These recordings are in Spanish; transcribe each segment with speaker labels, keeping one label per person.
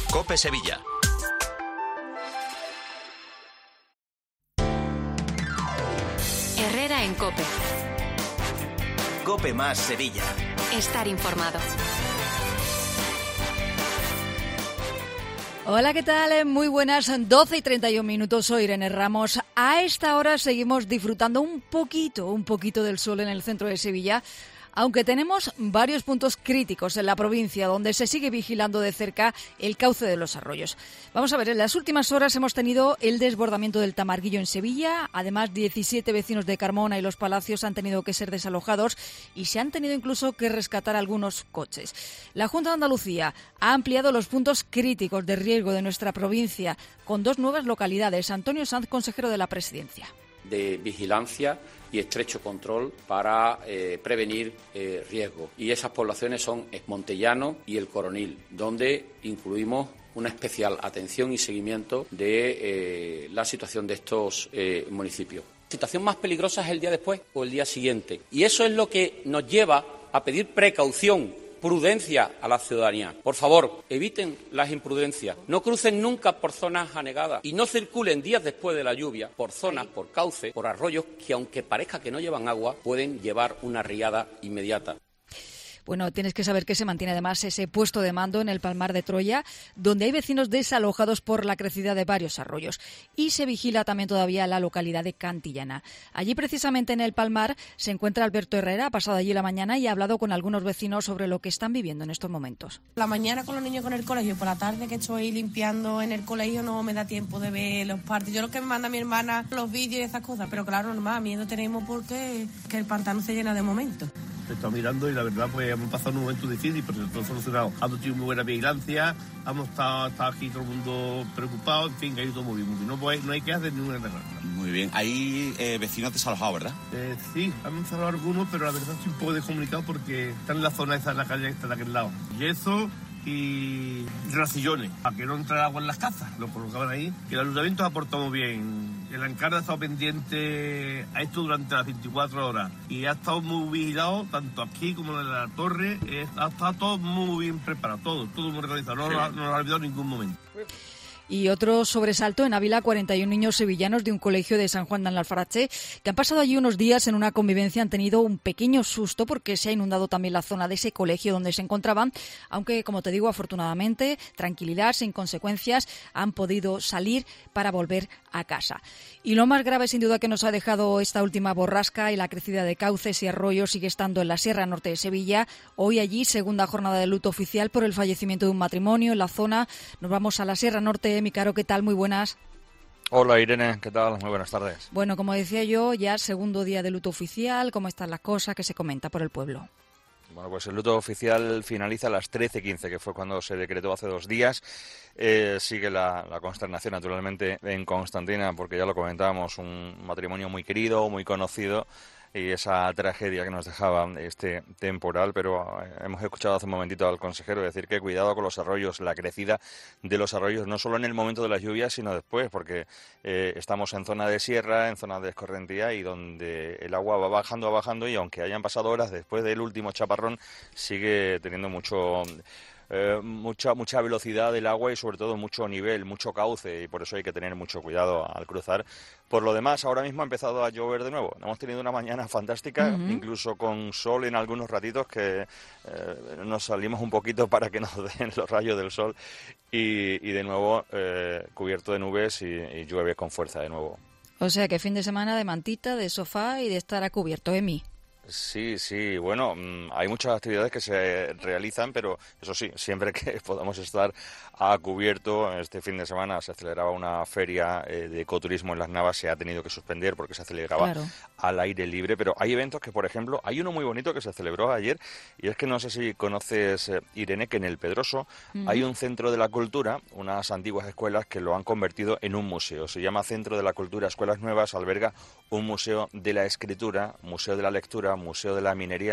Speaker 1: COPE Sevilla.
Speaker 2: Herrera en COPE.
Speaker 1: COPE más Sevilla.
Speaker 2: Estar informado.
Speaker 3: Hola, ¿qué tal? Muy buenas, 12 y 31 minutos, soy Irene Ramos. A esta hora seguimos disfrutando un poquito del sol en el centro de Sevilla, aunque tenemos varios puntos críticos en la provincia donde se sigue vigilando de cerca el cauce de los arroyos. Vamos a ver, en las últimas horas hemos tenido el desbordamiento del Tamarguillo en Sevilla. Además, 17 vecinos de Carmona y Los Palacios han tenido que ser desalojados y se han tenido incluso que rescatar algunos coches. La Junta de Andalucía ha ampliado los puntos críticos de riesgo de nuestra provincia con 2 nuevas localidades. Antonio Sanz, consejero de la Presidencia.
Speaker 4: De vigilancia y estrecho control para prevenir riesgos. Y esas poblaciones son Montellano y El Coronil, donde incluimos una especial atención y seguimiento de la situación de estos municipios. La situación más peligrosa es el día después o el día siguiente. Y eso es lo que nos lleva a pedir precaución, prudencia a la ciudadanía. Por favor, eviten las imprudencias. No crucen nunca por zonas anegadas y no circulen días después de la lluvia por zonas, por cauces, por arroyos que, aunque parezca que no llevan agua, pueden llevar una riada inmediata.
Speaker 3: Bueno, tienes que saber que se mantiene además ese puesto de mando en el Palmar de Troya, donde hay vecinos desalojados por la crecida de varios arroyos. Y se vigila también todavía la localidad de Cantillana. Allí, precisamente en el Palmar, se encuentra Alberto Herrera. Ha pasado allí la mañana y ha hablado con algunos vecinos sobre lo que están viviendo en estos momentos.
Speaker 5: La mañana con los niños con el colegio, por la tarde que estoy limpiando en el colegio no me da tiempo de ver los partidos. Yo lo que me manda mi hermana, los vídeos y esas cosas, pero claro, normal, miedo tenemos porque que el pantano se llena de momentos.
Speaker 6: He estado mirando y la verdad pues hemos pasado un momento difícil, pero todo solucionado. Hemos tenido muy buena vigilancia, hemos estado aquí todo el mundo preocupado, en fin, que ha ido todo muy bien. No hay que hacer ninguna regla.
Speaker 7: Muy bien. Hay vecinos desalojados, ¿verdad?
Speaker 6: Sí, han cerrado algunos, pero la verdad estoy un poco descomunicado porque están en la zona esa, en la calle esta de aquel lado. Yeso y rasillones, para que no entre agua en las casas, lo colocaban ahí. Que el ayuntamiento ha aportado muy bien. El alcalde ha estado pendiente a esto durante las 24 horas y ha estado muy vigilado, tanto aquí como en la torre. Ha estado todo muy bien preparado, todo muy organizado, no nos ha olvidado en ningún momento.
Speaker 3: Y otro sobresalto en Ávila, 41 niños sevillanos de un colegio de San Juan de Alfarache, que han pasado allí unos días en una convivencia, han tenido un pequeño susto porque se ha inundado también la zona de ese colegio donde se encontraban, aunque, como te digo, afortunadamente, tranquilidad, sin consecuencias, han podido salir para volver a casa. Y lo más grave, sin duda, que nos ha dejado esta última borrasca y la crecida de cauces y arroyos sigue estando en la Sierra Norte de Sevilla. Hoy allí, segunda jornada de luto oficial por el fallecimiento de un matrimonio en la zona. Nos vamos a la Sierra Norte. Mi Caro, ¿qué tal? Muy buenas.
Speaker 8: Hola Irene, ¿qué tal? Muy buenas tardes.
Speaker 3: Bueno, como decía yo, ya segundo día de luto oficial. ¿Cómo están las cosas? ¿Qué se comenta por el pueblo?
Speaker 8: Bueno, pues el luto oficial finaliza a las 13:15, que fue cuando se decretó hace 2 días. Sigue la consternación, naturalmente, en Constantina, porque ya lo comentábamos, un matrimonio muy querido, muy conocido, y esa tragedia que nos dejaba este temporal. Pero hemos escuchado hace un momentito al consejero decir que cuidado con los arroyos, la crecida de los arroyos, no solo en el momento de las lluvias, sino después, porque estamos en zona de sierra, en zona de escorrentía, y donde el agua va bajando, y aunque hayan pasado horas después del último chaparrón, sigue teniendo mucha velocidad del agua y sobre todo mucho nivel, mucho cauce, y por eso hay que tener mucho cuidado al cruzar. Por lo demás, ahora mismo ha empezado a llover de nuevo. Hemos tenido una mañana fantástica, incluso con sol en algunos ratitos, que nos salimos un poquito para que nos den los rayos del sol, y de nuevo cubierto de nubes y llueve con fuerza de nuevo.
Speaker 3: O sea que fin de semana de mantita, de sofá y de estar a cubierto, Emi.
Speaker 8: Sí, bueno, hay muchas actividades que se realizan, pero eso sí, siempre que podamos estar a cubierto. Este fin de semana se celebraba una feria de ecoturismo en Las Navas, se ha tenido que suspender porque se celebraba al aire libre, pero hay eventos que, por ejemplo, hay uno muy bonito que se celebró ayer, y es que no sé si conoces, Irene, que en El Pedroso hay un centro de la cultura, unas antiguas escuelas que lo han convertido en un museo. Se llama Centro de la Cultura Escuelas Nuevas, alberga un museo de la escritura, museo de la lectura, museo de la minería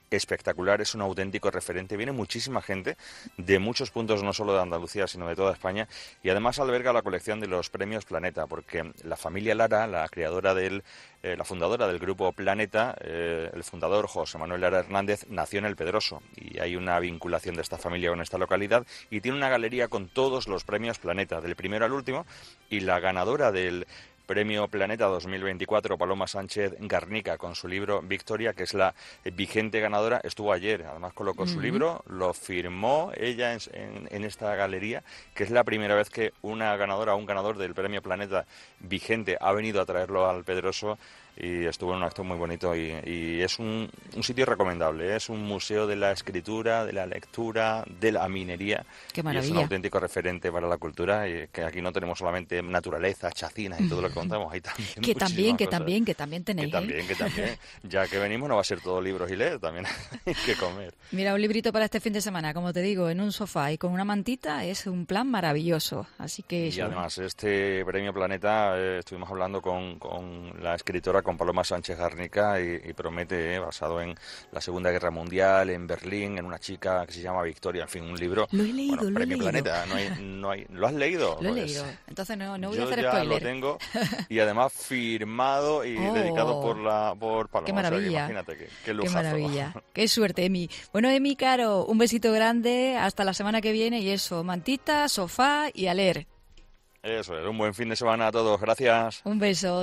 Speaker 8: espectacular, es un auténtico referente. Viene muchísima gente de muchos puntos, no solo de Andalucía, sino de toda España, y además alberga la colección de los premios Planeta, porque la familia Lara, la fundadora del grupo Planeta, el fundador José Manuel Lara Hernández, nació en El Pedroso, y hay una vinculación de esta familia con esta localidad, y tiene una galería con todos los premios Planeta, del primero al último, y la ganadora del Premio Planeta 2024, Paloma Sánchez Garnica, con su libro Victoria, que es la vigente ganadora, estuvo ayer. Además colocó su libro, lo firmó ella en esta galería, que es la primera vez que una ganadora o un ganador del Premio Planeta vigente ha venido a traerlo al Pedroso, y estuvo en un acto muy bonito, y es un sitio recomendable, es un museo de la escritura, de la lectura, de la minería.
Speaker 3: Qué maravilla.
Speaker 8: Y es un auténtico referente para la cultura, y que aquí no tenemos solamente naturaleza, chacinas y todo lo que contamos, hay también
Speaker 3: que también tenéis.
Speaker 8: Que también. Ya que venimos no va a ser todo libros y leer, también hay que comer.
Speaker 3: Mira, un librito para este fin de semana, como te digo, en un sofá y con una mantita es un plan maravilloso, así que...
Speaker 8: Y además, este Premio Planeta, estuvimos hablando con la escritora, con Paloma Sánchez Garnica, y promete, basado en la Segunda Guerra Mundial, en Berlín, en una chica que se llama Victoria, en fin, un libro.
Speaker 3: Lo he leído,
Speaker 8: Premio Planeta, no hay, ¿lo has leído?
Speaker 3: Lo he leído, entonces no voy a hacer
Speaker 8: yo ya
Speaker 3: spoiler.
Speaker 8: lo tengo, y además firmado y dedicado por Paloma.
Speaker 3: Qué maravilla.
Speaker 8: O sea, imagínate, qué lujazo.
Speaker 3: Qué maravilla, qué suerte, Emi. Bueno, Emi, Caro, un besito grande, hasta la semana que viene, y eso, mantita, sofá y a leer.
Speaker 8: Eso es, un buen fin de semana a todos, gracias.
Speaker 3: Un beso.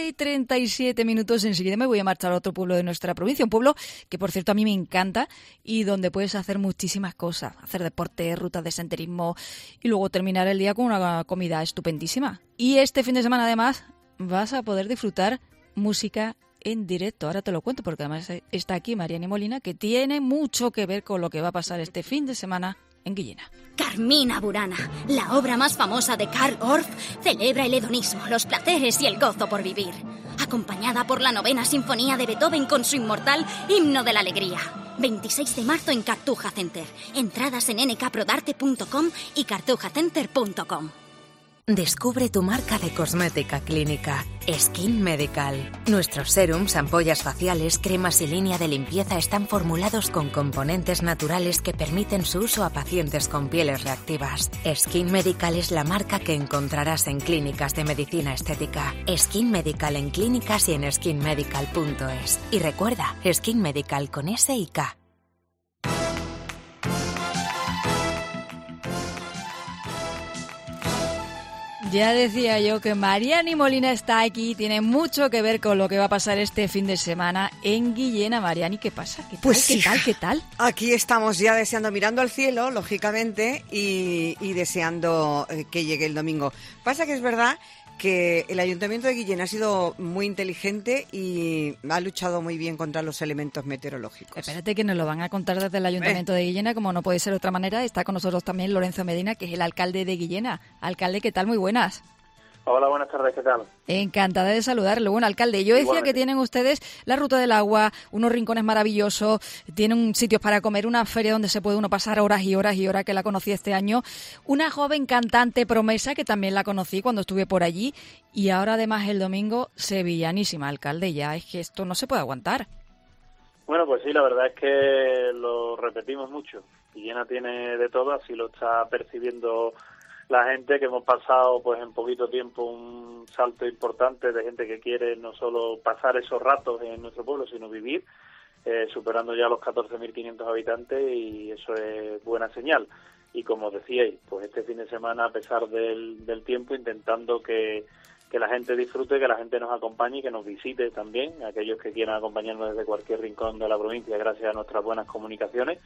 Speaker 3: 12:37, enseguida me voy a marchar a otro pueblo de nuestra provincia, un pueblo que por cierto a mí me encanta y donde puedes hacer muchísimas cosas, hacer deporte, rutas de senderismo y luego terminar el día con una comida estupendísima. Y este fin de semana además vas a poder disfrutar música en directo. Ahora te lo cuento porque además está aquí Mariani Molina, que tiene mucho que ver con lo que va a pasar este fin de semana en Guillena.
Speaker 1: Carmina Burana, la obra más famosa de Karl Orff, celebra el hedonismo, los placeres y el gozo por vivir. Acompañada por la 9ª Sinfonía de Beethoven con su inmortal Himno de la Alegría. 26 de marzo en Cartuja Center. Entradas en nkprodarte.com y cartujacenter.com.
Speaker 2: Descubre tu marca de cosmética clínica, Skin Medical. Nuestros serums, ampollas faciales, cremas y línea de limpieza están formulados con componentes naturales que permiten su uso a pacientes con pieles reactivas. Skin Medical es la marca que encontrarás en clínicas de medicina estética. Skin Medical en clínicas y en skinmedical.es. Y recuerda, Skin Medical con S y K.
Speaker 3: Ya decía yo que Mariani Molina está aquí, tiene mucho que ver con lo que va a pasar este fin de semana en Guillena. Mariani, ¿qué pasa? ¿Qué tal?
Speaker 9: Pues
Speaker 3: ¿Qué tal?
Speaker 9: Aquí estamos ya deseando, mirando al cielo, lógicamente, y deseando que llegue el domingo. Pasa que es verdad que el Ayuntamiento de Guillena ha sido muy inteligente y ha luchado muy bien contra los elementos meteorológicos.
Speaker 3: Espérate que nos lo van a contar desde el Ayuntamiento de Guillena, como no puede ser de otra manera. Está con nosotros también Lorenzo Medina, que es el alcalde de Guillena. Alcalde, ¿qué tal? Muy buenas.
Speaker 10: Hola, buenas tardes, ¿qué tal?
Speaker 3: Encantada de saludarle. Bueno, alcalde, yo decía que tienen ustedes la Ruta del Agua, unos rincones maravillosos, tienen sitios para comer, una feria donde se puede uno pasar horas y horas y horas, que la conocí este año, una joven cantante promesa, que también la conocí cuando estuve por allí, y ahora además el domingo, sevillanísima, alcalde. Ya es que esto no se puede aguantar.
Speaker 10: Bueno, pues sí, la verdad es que lo repetimos mucho. Guillena tiene de todo, así lo está percibiendo la gente, que hemos pasado pues en poquito tiempo un salto importante de gente que quiere no solo pasar esos ratos en nuestro pueblo, sino vivir, superando ya los 14.500 habitantes, y eso es buena señal. Y como decíais, pues este fin de semana, a pesar del tiempo, intentando que la gente disfrute, que la gente nos acompañe y que nos visite también, aquellos que quieran acompañarnos desde cualquier rincón de la provincia, gracias a nuestras buenas comunicaciones.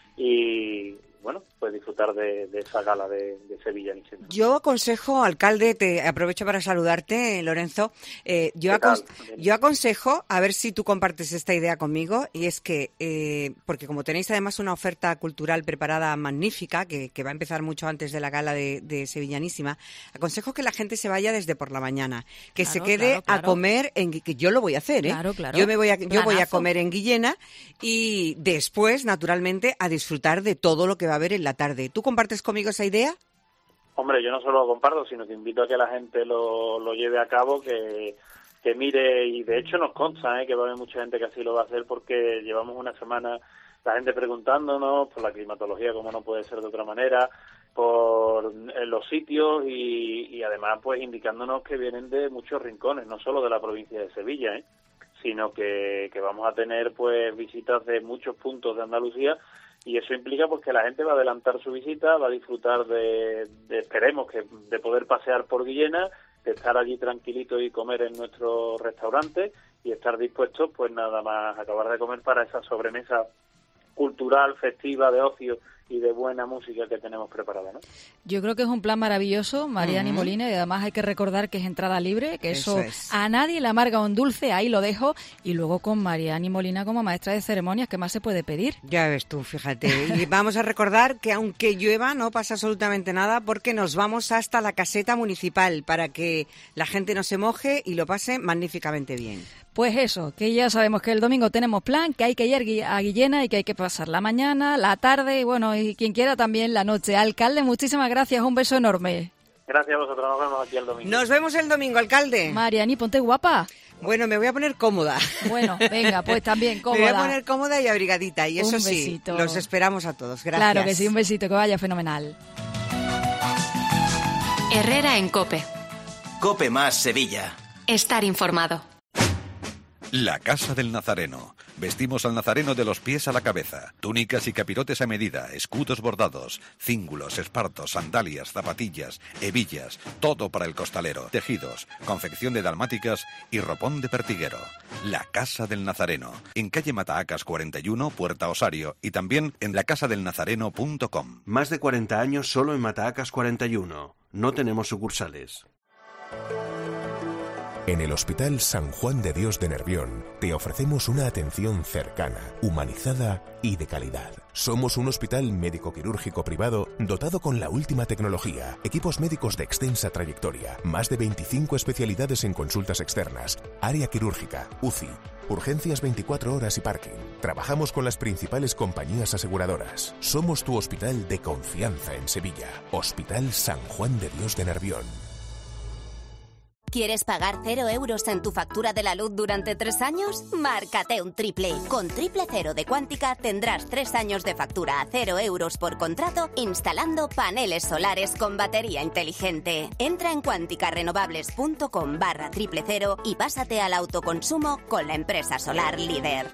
Speaker 10: Y bueno, pues disfrutar de esa gala de sevillanísima.
Speaker 9: Yo aconsejo, alcalde, te aprovecho para saludarte, Lorenzo, yo aconsejo, a ver si tú compartes esta idea conmigo, y es que, porque como tenéis además una oferta cultural preparada magnífica, que va a empezar mucho antes de la gala de sevillanísima, aconsejo que la gente se vaya desde por la mañana, que se quede a comer, que yo lo voy a hacer, yo voy a comer en Guillena, y después, naturalmente, a disfrutar de todo lo que va a haber en la tarde. ¿Tú compartes conmigo esa idea?
Speaker 10: Hombre, yo no solo lo comparto, sino que invito a que la gente lo lleve a cabo, que que mire, y de hecho nos consta que va a haber mucha gente que así lo va a hacer, porque llevamos una semana la gente preguntándonos por la climatología, como no puede ser de otra manera, por los sitios y además pues indicándonos que vienen de muchos rincones, no solo de la provincia de Sevilla, sino que vamos a tener pues visitas de muchos puntos de Andalucía, y eso implica pues que la gente va a adelantar su visita, va a disfrutar esperemos que de poder pasear por Guillena, de estar allí tranquilito y comer en nuestro restaurante y estar dispuestos pues nada más acabar de comer para esa sobremesa cultural, festiva, de ocio y de buena música que tenemos preparada, ¿no?
Speaker 3: Yo creo que es un plan maravilloso, Mariani Molina, y además hay que recordar que es entrada libre, que eso es. A nadie le amarga un dulce, ahí lo dejo, y luego con Mariani Molina como maestra de ceremonias, ¿qué más se puede pedir?
Speaker 9: Ya ves tú, fíjate. Y vamos a recordar que aunque llueva no pasa absolutamente nada, porque nos vamos hasta la caseta municipal para que la gente no se moje y lo pase magníficamente bien.
Speaker 3: Pues eso, que ya sabemos que el domingo tenemos plan, que hay que ir a Guillena y que hay que pasar la mañana, la tarde y bueno, y quien quiera también la noche. Alcalde, muchísimas gracias, un beso enorme.
Speaker 10: Gracias a vosotros, nos vemos aquí el domingo.
Speaker 9: Nos vemos el domingo, alcalde.
Speaker 3: Mariani, ponte guapa.
Speaker 9: Bueno, me voy a poner cómoda.
Speaker 3: Bueno, venga, pues también cómoda.
Speaker 9: Me voy a poner cómoda y abrigadita, y eso
Speaker 3: sí,
Speaker 9: los esperamos a todos. Gracias.
Speaker 3: Claro que sí, un besito, que vaya fenomenal.
Speaker 2: Herrera en COPE.
Speaker 11: COPE más Sevilla.
Speaker 2: Estar informado.
Speaker 12: La Casa del Nazareno. Vestimos al nazareno de los pies a la cabeza. Túnicas y capirotes a medida, escudos bordados, cíngulos, espartos, sandalias, zapatillas, hebillas, todo para el costalero. Tejidos, confección de dalmáticas y ropón de pertiguero. La Casa del Nazareno. En calle Matahacas 41, Puerta Osario, y también en lacasadelnazareno.com.
Speaker 13: Más de 40 años solo en Matahacas 41. No tenemos sucursales.
Speaker 14: En el Hospital San Juan de Dios de Nervión te ofrecemos una atención cercana, humanizada y de calidad. Somos un hospital médico-quirúrgico privado dotado con la última tecnología, equipos médicos de extensa trayectoria, más de 25 especialidades en consultas externas, área quirúrgica, UCI, urgencias 24 horas y parking. Trabajamos con las principales compañías aseguradoras. Somos tu hospital de confianza en Sevilla. Hospital San Juan de Dios de Nervión.
Speaker 15: ¿Quieres pagar 0 euros en tu factura de la luz durante 3 años? Márcate un triple. Con Triple Cero de Quántica tendrás 3 años de factura a 0 euros por contrato instalando paneles solares con batería inteligente. Entra en quanticarenovables.com/Triple Cero y pásate al autoconsumo con la empresa solar líder.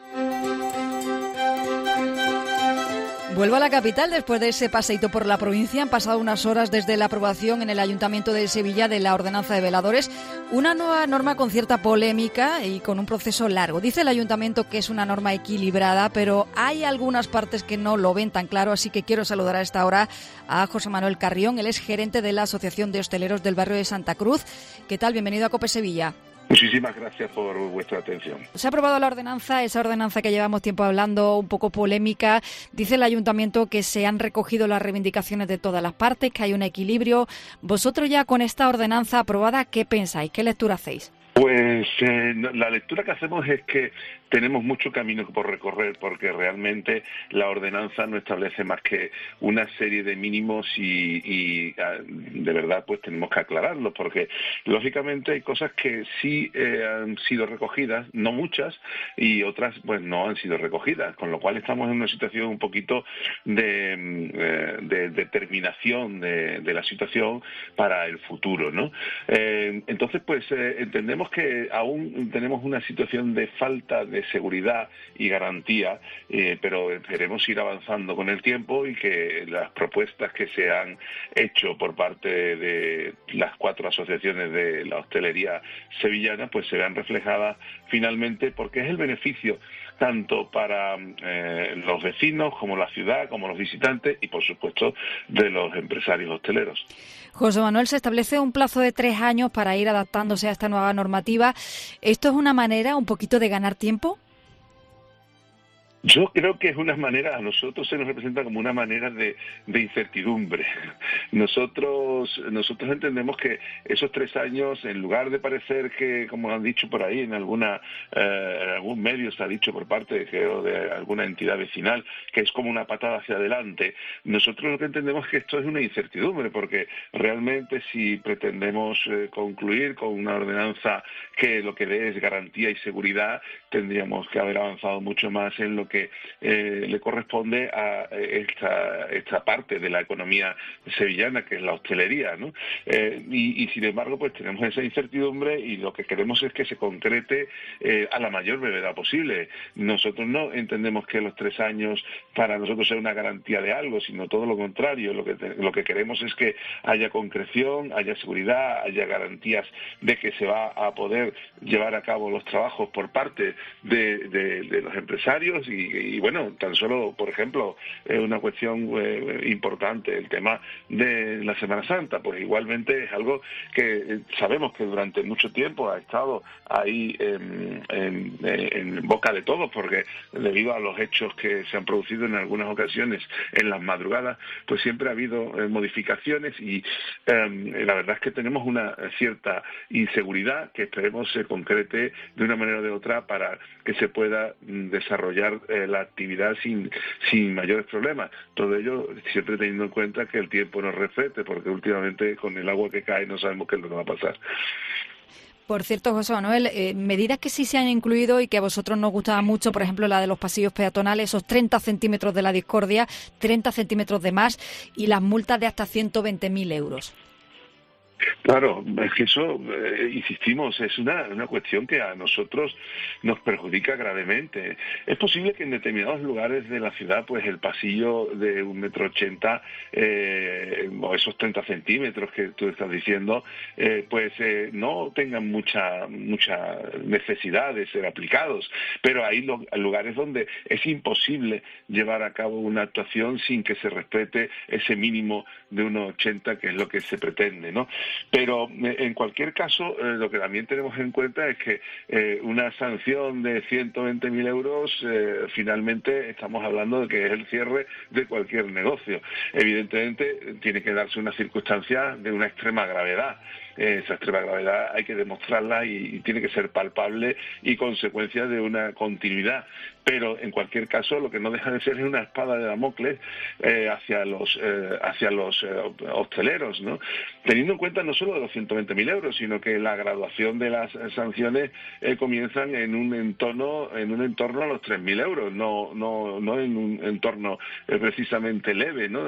Speaker 3: Vuelvo a la capital después de ese paseíto por la provincia. Han pasado unas horas desde la aprobación en el Ayuntamiento de Sevilla de la ordenanza de veladores. Una nueva norma con cierta polémica y con un proceso largo. Dice el Ayuntamiento que es una norma equilibrada, pero hay algunas partes que no lo ven tan claro, así que quiero saludar a esta hora a José Manuel Carrión. Él es gerente de la Asociación de Hosteleros del barrio de Santa Cruz. ¿Qué tal? Bienvenido a COPE Sevilla.
Speaker 16: Muchísimas gracias por vuestra atención.
Speaker 3: Se ha aprobado la ordenanza, esa ordenanza que llevamos tiempo hablando, un poco polémica. Dice el Ayuntamiento que se han recogido las reivindicaciones de todas las partes, que hay un equilibrio. Vosotros ya con esta ordenanza aprobada, ¿qué pensáis? ¿Qué lectura hacéis?
Speaker 16: Pues la lectura que hacemos es que tenemos mucho camino por recorrer, porque realmente la ordenanza no establece más que una serie de mínimos y de verdad pues tenemos que aclararlo, porque lógicamente hay cosas que sí han sido recogidas, no muchas, y otras pues no han sido recogidas, con lo cual estamos en una situación un poquito de determinación de la situación para el futuro, ¿no? Entonces pues entendemos que aún tenemos una situación de falta de seguridad y garantía, pero esperemos ir avanzando con el tiempo y que las propuestas que se han hecho por parte de las 4 asociaciones de la hostelería sevillana pues se vean reflejadas finalmente, porque es el beneficio tanto para los vecinos como la ciudad, como los visitantes y por supuesto de los empresarios hosteleros.
Speaker 3: José Manuel, se establece un plazo de 3 años para ir adaptándose a esta nueva normativa. ¿Esto es una manera un poquito de ganar tiempo?
Speaker 16: Yo creo que es una manera, a nosotros se nos representa como una manera de incertidumbre. Nosotros entendemos que esos 3 años, en lugar de parecer que, como han dicho por ahí, en algún medio se ha dicho por parte de alguna entidad vecinal, que es como una patada hacia adelante, nosotros lo que entendemos es que esto es una incertidumbre, porque realmente si pretendemos concluir con una ordenanza que lo que dé es garantía y seguridad, tendríamos que haber avanzado mucho más en lo que le corresponde a esta parte de la economía sevillana, que es la hostelería, ¿no? Y sin embargo, pues tenemos esa incertidumbre y lo que queremos es que se concrete a la mayor brevedad posible. Nosotros no entendemos que los 3 años para nosotros sea una garantía de algo, sino todo lo contrario. Lo que queremos es que haya concreción, haya seguridad, haya garantías de que se va a poder llevar a cabo los trabajos por parte de los empresarios y bueno, tan solo, por ejemplo, una cuestión importante, el tema de la Semana Santa, pues igualmente es algo que sabemos que durante mucho tiempo ha estado ahí en boca de todos, porque debido a los hechos que se han producido en algunas ocasiones en las madrugadas, pues siempre ha habido modificaciones y la verdad es que tenemos una cierta inseguridad que esperemos se concrete de una manera o de otra para que se pueda desarrollar la actividad sin mayores problemas. Todo ello siempre teniendo en cuenta que el tiempo nos reflete, porque últimamente con el agua que cae no sabemos qué es lo que va a pasar.
Speaker 3: Por cierto, José Manuel, medidas que sí se han incluido y que a vosotros nos gustaba mucho, por ejemplo, la de los pasillos peatonales, esos 30 centímetros de la discordia, 30 centímetros de más y las multas de hasta 120.000 euros.
Speaker 16: Claro, es que eso, insistimos, es una cuestión que a nosotros nos perjudica gravemente. Es posible que en determinados lugares de la ciudad, pues el pasillo de 1,80 m, o esos 30 centímetros que tú estás diciendo, no tengan mucha necesidad de ser aplicados. Pero hay lugares donde es imposible llevar a cabo una actuación sin que se respete ese mínimo de 1,80 m, que es lo que se pretende, ¿no? Pero en cualquier caso, lo que también tenemos en cuenta es que una sanción de 120.000 euros, finalmente estamos hablando de que es el cierre de cualquier negocio. Evidentemente, tiene que darse una circunstancia de una extrema gravedad. Esa extrema gravedad hay que demostrarla y tiene que ser palpable y consecuencia de una continuidad. Pero en cualquier caso lo que no deja de ser es una espada de Damocles hacia los hosteleros, ¿no? Teniendo en cuenta no solo de los 120.000 euros, sino que la graduación de las sanciones comienzan en un entorno a los 3.000 euros, no en un entorno precisamente leve, ¿no?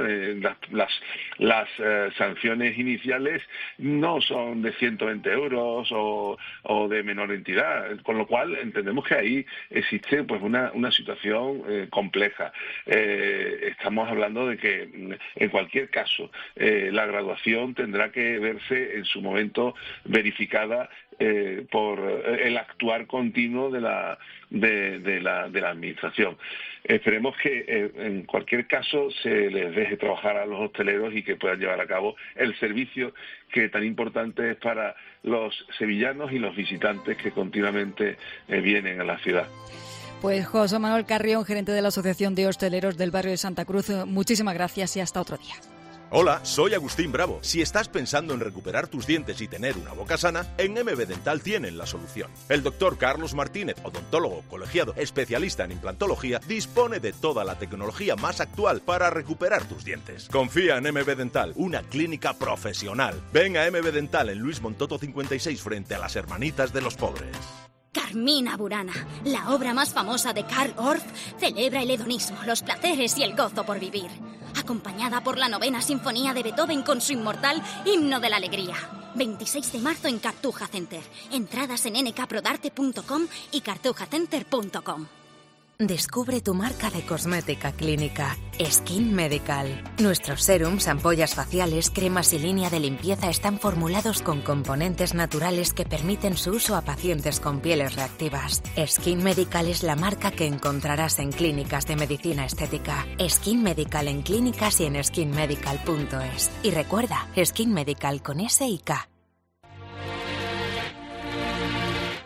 Speaker 16: Las sanciones iniciales no son de 120 euros o de menor entidad, con lo cual entendemos que ahí existe pues una situación compleja. Estamos hablando de que en cualquier caso la graduación tendrá que verse en su momento verificada por el actuar continuo de la administración. Esperemos que en cualquier caso se les deje trabajar a los hosteleros y que puedan llevar a cabo el servicio que tan importante es para los sevillanos y los visitantes que continuamente vienen a la ciudad.
Speaker 3: Pues José Manuel Carrión, gerente de la Asociación de Hosteleros del Barrio de Santa Cruz, muchísimas gracias y hasta otro día.
Speaker 14: Hola, soy Agustín Bravo. Si estás pensando en recuperar tus dientes y tener una boca sana, en MB Dental tienen la solución. El doctor Carlos Martínez, odontólogo colegiado especialista en implantología, dispone de toda la tecnología más actual para recuperar tus dientes. Confía en MB Dental, una clínica profesional. Ven a MB Dental en Luis Montoto 56 frente a las Hermanitas de los Pobres.
Speaker 1: Carmina Burana, la obra más famosa de Karl Orff, celebra el hedonismo, los placeres y el gozo por vivir. Acompañada por la 9ª Sinfonía de Beethoven con su inmortal Himno de la Alegría. 26 de marzo en Cartuja Center. Entradas en nkprodarte.com y cartujacenter.com.
Speaker 2: Descubre tu marca de cosmética clínica, Skin Medical. Nuestros serums, ampollas faciales, cremas y línea de limpieza están formulados con componentes naturales que permiten su uso a pacientes con pieles reactivas. Skin Medical es la marca que encontrarás en clínicas de medicina estética. Skin Medical en clínicas y en skinmedical.es. Y recuerda, Skin Medical con S y K.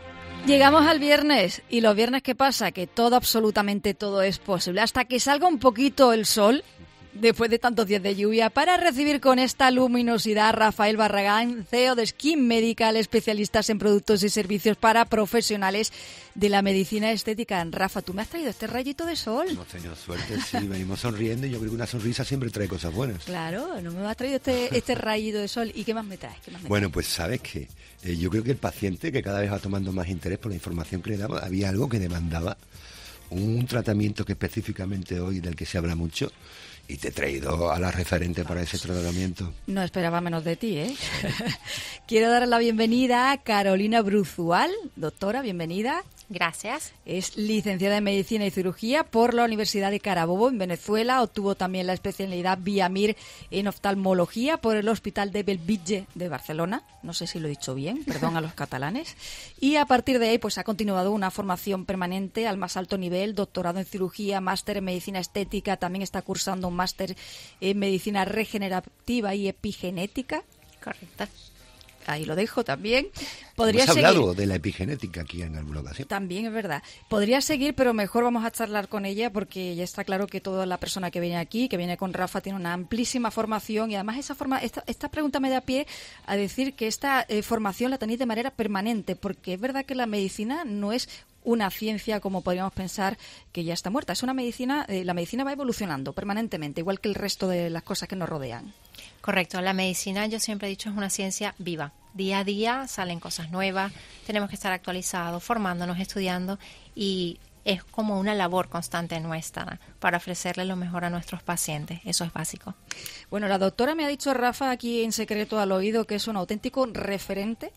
Speaker 3: Llegamos al viernes y los viernes, ¿qué pasa? Que todo, absolutamente todo es posible hasta que salga un poquito el sol después de tantos días de lluvia, para recibir con esta luminosidad a Rafael Barragán, CEO de Skin Medical, especialistas en productos y servicios para profesionales de la medicina estética. Rafa, ¿tú me has traído este rayito de sol?
Speaker 17: Hemos tenido suerte, sí, venimos sonriendo y yo creo que una sonrisa siempre trae cosas buenas.
Speaker 3: Claro, no me has traído este rayito de sol. ¿Y qué más me traes?
Speaker 17: Bueno, pues sabes que yo creo que el paciente, que cada vez va tomando más interés por la información que le damos, había algo que demandaba un tratamiento que específicamente hoy del que se habla mucho, y te he traído a la referente para ese tratamiento.
Speaker 3: No esperaba menos de ti, ¿eh? Quiero dar la bienvenida a Carolina Bruzual. Doctora, bienvenida.
Speaker 18: Gracias.
Speaker 3: Es licenciada en Medicina y Cirugía por la Universidad de Carabobo, en Venezuela. Obtuvo también la especialidad Viamir en oftalmología por el Hospital de Bellvitge de Barcelona. No sé si lo he dicho bien, perdón a los catalanes. Y a partir de ahí pues ha continuado una formación permanente al más alto nivel, doctorado en cirugía, máster en medicina estética, también está cursando un máster en medicina regenerativa y epigenética.
Speaker 18: Correcto.
Speaker 3: Ahí lo dejo también.
Speaker 17: Hemos hablado de la epigenética aquí en alguna ocasión.
Speaker 3: También es verdad. Podría seguir, pero mejor vamos a charlar con ella porque ya está claro que toda la persona que viene aquí, que viene con Rafa, tiene una amplísima formación y además esta pregunta me da pie a decir que esta formación la tenéis de manera permanente, porque es verdad que la medicina no es una ciencia como podríamos pensar que ya está muerta. Es una medicina, la medicina va evolucionando permanentemente, igual que el resto de las cosas que nos rodean.
Speaker 18: Correcto, la medicina, yo siempre he dicho, es una ciencia viva. Día a día salen cosas nuevas, tenemos que estar actualizados, formándonos, estudiando, y es como una labor constante nuestra para ofrecerle lo mejor a nuestros pacientes. Eso es básico.
Speaker 3: Bueno, la doctora me ha dicho, Rafa, aquí en secreto al oído, que es un auténtico referente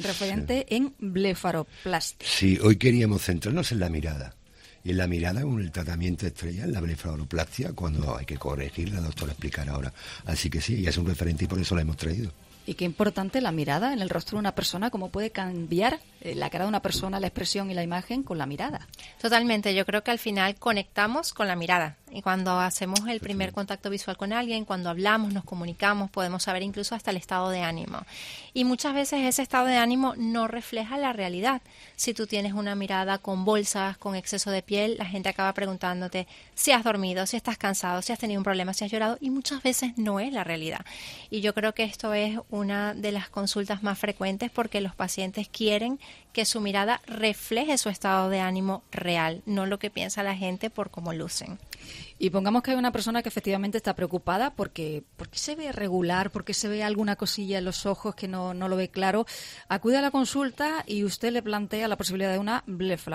Speaker 3: en blefaroplastia.
Speaker 17: Sí, hoy queríamos centrarnos en la mirada. Y en la mirada, con el tratamiento estrella, en la blefaroplastia, cuando hay que corregir, la doctora explicará ahora. Así que sí, ella es un referente y por eso la hemos traído.
Speaker 3: Y qué importante la mirada en el rostro de una persona, cómo puede cambiar la cara de una persona, la expresión y la imagen con la mirada.
Speaker 18: Totalmente, yo creo que al final conectamos con la mirada. Y cuando hacemos el primer contacto visual con alguien, cuando hablamos, nos comunicamos, podemos saber incluso hasta el estado de ánimo. Y muchas veces ese estado de ánimo no refleja la realidad. Si tú tienes una mirada con bolsas, con exceso de piel, la gente acaba preguntándote si has dormido, si estás cansado, si has tenido un problema, si has llorado, y muchas veces no es la realidad. Y yo creo que esto es una de las consultas más frecuentes porque los pacientes quieren que su mirada refleje su estado de ánimo real, no lo que piensa la gente por cómo lucen.
Speaker 3: Y pongamos que hay una persona que efectivamente está preocupada porque se ve irregular, porque se ve alguna cosilla en los ojos que no lo ve claro. Acude a la consulta y usted le plantea la posibilidad de una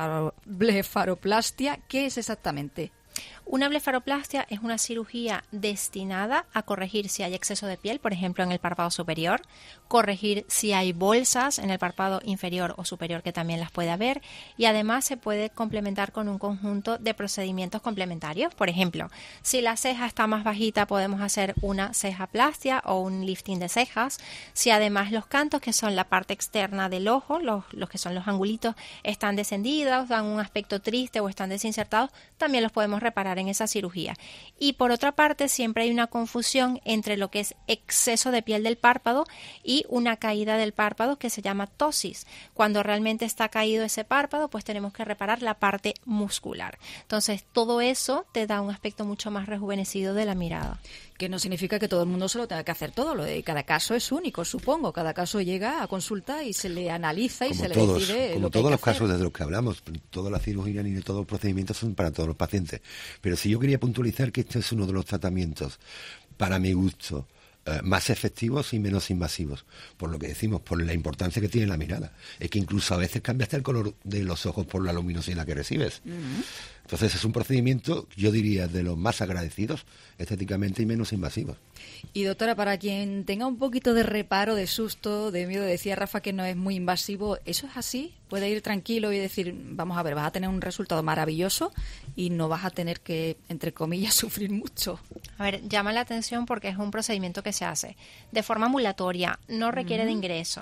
Speaker 3: blefaroplastia. ¿Qué es exactamente?
Speaker 18: Una blefaroplastia es una cirugía destinada a corregir si hay exceso de piel, por ejemplo, en el párpado superior, corregir si hay bolsas en el párpado inferior o superior, que también las puede haber, y además se puede complementar con un conjunto de procedimientos complementarios. Por ejemplo, si la ceja está más bajita, podemos hacer una cejaplastia o un lifting de cejas. Si además los cantos, que son la parte externa del ojo, los que son los angulitos, están descendidos, dan un aspecto triste o están desinsertados, también los podemos reparar en esa cirugía. Y por otra parte, siempre hay una confusión entre lo que es exceso de piel del párpado y una caída del párpado que se llama ptosis. Cuando realmente está caído ese párpado, pues tenemos que reparar la parte muscular. Entonces, todo eso te da un aspecto mucho más rejuvenecido de la mirada.
Speaker 3: Que no significa que todo el mundo se lo tenga que hacer todo. Cada caso es único, supongo. Cada caso llega a consulta y se le analiza y se le decide
Speaker 17: como
Speaker 3: lo que
Speaker 17: todos
Speaker 3: hay
Speaker 17: los
Speaker 3: que hacer.
Speaker 17: casos desde los que hablamos, toda la cirugía ni de todos los procedimientos son para todos los pacientes. Pero si yo quería puntualizar que este es uno de los tratamientos, para mi gusto, más efectivos y menos invasivos, por lo que decimos, por la importancia que tiene la mirada. Es que incluso a veces cambia hasta el color de los ojos por la luminosidad que recibes. Entonces es un procedimiento, yo diría, de los más agradecidos estéticamente y menos invasivos.
Speaker 3: Y doctora, para quien tenga un poquito de reparo, de susto, de miedo, decía Rafa que no es muy invasivo, ¿eso es así? Puede ir tranquilo y decir, vamos a ver, vas a tener un resultado maravilloso y no vas a tener que, entre comillas, sufrir mucho.
Speaker 18: A ver, llama la atención porque es un procedimiento que se hace de forma ambulatoria, no requiere de ingreso.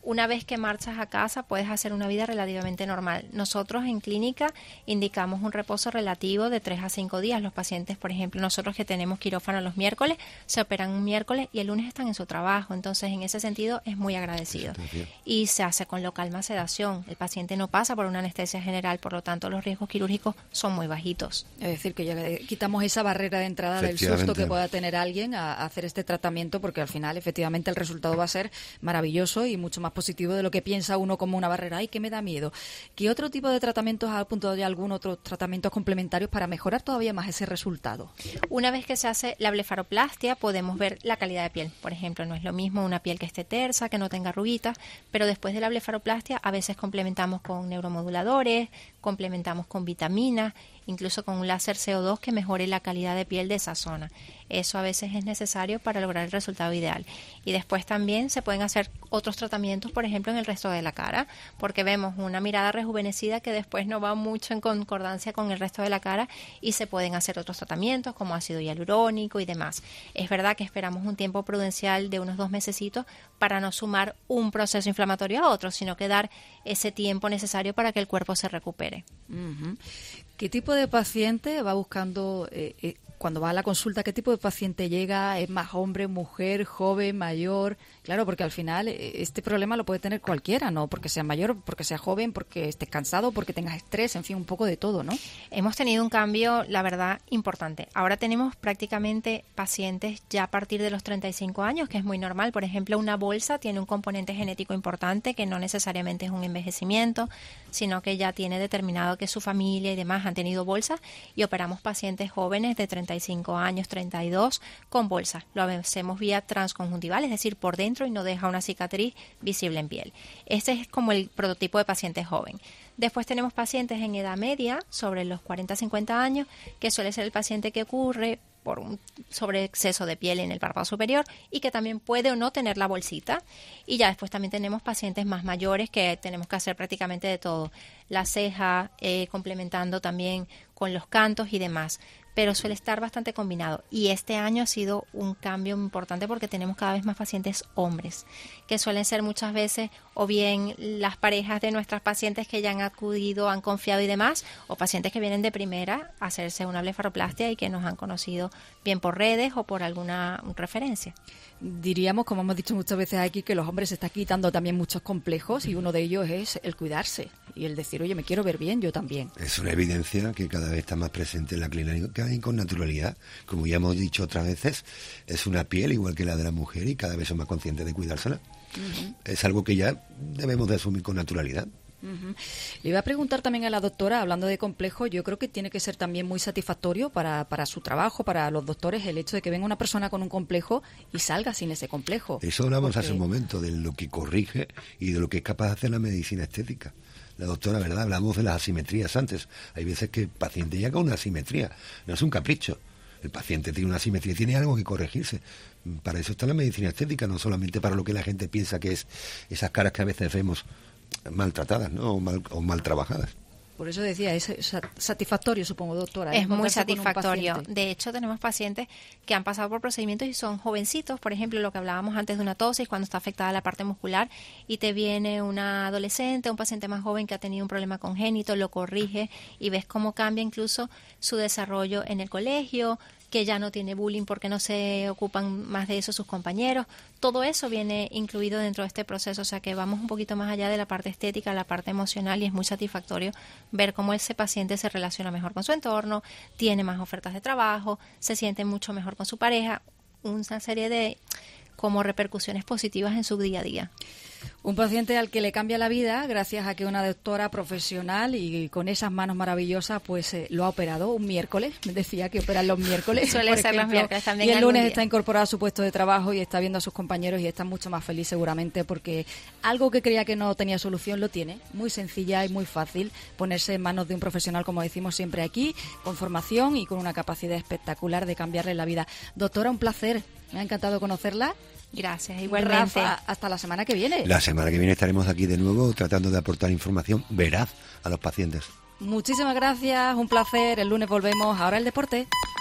Speaker 18: Una vez que marchas a casa puedes hacer una vida relativamente normal. Nosotros en clínica indicamos un reposo relativo de 3 a 5 días. Los pacientes, por ejemplo, nosotros que tenemos quirófano los miércoles, se operan un miércoles y el lunes están en su trabajo. Entonces, en ese sentido, es muy agradecido. Y se hace con calma sedación. El paciente no pasa por una anestesia general, por lo tanto, los riesgos quirúrgicos son muy bajitos.
Speaker 3: Es decir, que ya quitamos esa barrera de entrada del susto que pueda tener alguien a hacer este tratamiento, porque al final, efectivamente, el resultado va a ser maravilloso y mucho más positivo de lo que piensa uno como una barrera. ¡Ay, que me da miedo! ¿Qué otro tipo de tratamientos, ha apuntado ya algún otro tratamientos complementarios para mejorar todavía más ese resultado?
Speaker 18: Una vez que se hace la blefaroplastia, podemos ver la calidad de piel. Por ejemplo, no es lo mismo una piel que esté tersa, que no tenga arruguitas, pero después de la blefaroplastia a veces complementamos con neuromoduladores, complementamos con vitaminas, incluso con un láser CO2 que mejore la calidad de piel de esa zona. Eso a veces es necesario para lograr el resultado ideal. Y después también se pueden hacer otros tratamientos, por ejemplo, en el resto de la cara, porque vemos una mirada rejuvenecida que después no va mucho en concordancia con el resto de la cara y se pueden hacer otros tratamientos como ácido hialurónico y demás. Es verdad que esperamos un tiempo prudencial de unos 2 mesecitos para no sumar un proceso inflamatorio a otro, sino que dar ese tiempo necesario para que el cuerpo se recupere.
Speaker 3: Uh-huh. ¿Qué tipo de paciente va buscando, cuando va a la consulta, qué tipo de paciente llega? ¿Es más hombre, mujer, joven, mayor? Claro, porque al final este problema lo puede tener cualquiera, ¿no? Porque sea mayor, porque sea joven, porque estés cansado, porque tengas estrés, en fin, un poco de todo, ¿no?
Speaker 18: Hemos tenido un cambio, la verdad, importante. Ahora tenemos prácticamente pacientes ya a partir de los 35 años, que es muy normal. Por ejemplo, una bolsa tiene un componente genético importante que no necesariamente es un envejecimiento, sino que ya tiene determinado que su familia y demás han tenido bolsas, y operamos pacientes jóvenes de 35 años, 32, con bolsas. Lo hacemos vía transconjuntival, es decir, por dentro, y no deja una cicatriz visible en piel. Este es como el prototipo de paciente joven. Después tenemos pacientes en edad media, sobre los 40-50 años, que suele ser el paciente que ocurre por un sobreexceso de piel en el párpado superior y que también puede o no tener la bolsita. Y ya después también tenemos pacientes más mayores que tenemos que hacer prácticamente de todo. La ceja, complementando también con los cantos y demás. Pero suele estar bastante combinado. Y este año ha sido un cambio importante porque tenemos cada vez más pacientes hombres, que suelen ser muchas veces o bien las parejas de nuestras pacientes que ya han acudido, han confiado y demás, o pacientes que vienen de primera a hacerse una blefaroplastia y que nos han conocido bien por redes o por alguna referencia.
Speaker 3: Diríamos, como hemos dicho muchas veces aquí, que los hombres se están quitando también muchos complejos, y uno de ellos es el cuidarse y el decir, oye, me quiero ver bien, yo también.
Speaker 17: Es una evidencia que cada vez está más presente en la clínica y con naturalidad. Como ya hemos dicho otras veces, es una piel igual que la de la mujer y cada vez son más conscientes de cuidársela. Uh-huh. Es algo que ya debemos de asumir con naturalidad.
Speaker 3: Uh-huh. Le iba a preguntar también a la doctora, hablando de complejo, yo creo que tiene que ser también muy satisfactorio para su trabajo, para los doctores, el hecho de que venga una persona con un complejo y salga sin ese complejo.
Speaker 17: Eso hablamos hace un momento, de lo que corrige y de lo que es capaz de hacer la medicina estética. La doctora, ¿verdad? Hablamos de las asimetrías antes. Hay veces que el paciente llega con una asimetría, no es un capricho. El paciente tiene una asimetría, tiene algo que corregirse. Para eso está la medicina estética, no solamente para lo que la gente piensa que es esas caras que a veces vemos maltratadas, ¿no? o mal trabajadas.
Speaker 3: Por eso decía, es satisfactorio, supongo, doctora.
Speaker 18: Es muy satisfactorio. De hecho, tenemos pacientes que han pasado por procedimientos y son jovencitos. Por ejemplo, lo que hablábamos antes de una tosis, cuando está afectada la parte muscular, y te viene una adolescente, un paciente más joven que ha tenido un problema congénito, lo corrige y ves cómo cambia incluso su desarrollo en el colegio, que ya no tiene bullying porque no se ocupan más de eso sus compañeros. Todo eso viene incluido dentro de este proceso, o sea que vamos un poquito más allá de la parte estética, la parte emocional, y es muy satisfactorio ver cómo ese paciente se relaciona mejor con su entorno, tiene más ofertas de trabajo, se siente mucho mejor con su pareja, una serie de como repercusiones positivas en su día a día.
Speaker 3: Un paciente al que le cambia la vida gracias a que una doctora profesional y con esas manos maravillosas pues lo ha operado un miércoles. Me decía que operan los miércoles.
Speaker 18: Suele ser los miércoles también.
Speaker 3: Y el lunes está incorporado a su puesto de trabajo y está viendo a sus compañeros y está mucho más feliz seguramente, porque algo que creía que no tenía solución lo tiene. Muy sencilla y muy fácil ponerse en manos de un profesional, como decimos siempre aquí, con formación y con una capacidad espectacular de cambiarle la vida. Doctora, un placer. Me ha encantado conocerla.
Speaker 18: Gracias, igualmente.
Speaker 3: Rafa, hasta la semana que viene.
Speaker 17: La semana que viene estaremos aquí de nuevo tratando de aportar información veraz a los pacientes.
Speaker 3: Muchísimas gracias, un placer. El lunes volvemos. Ahora el deporte.